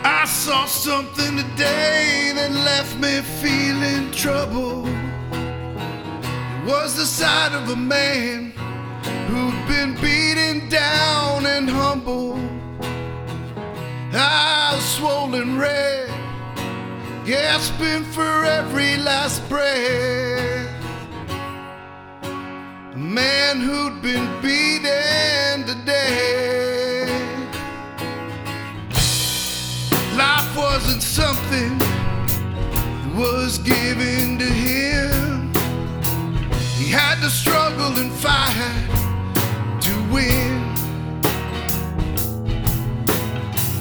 I saw something today that left me feeling trouble. It was the sight of a man who'd been beaten down and humbled. Eyes swollen red, gasping for every last breath. A man who'd been beaten to death. Life wasn't something that was given to him. He had to struggle and fight to win.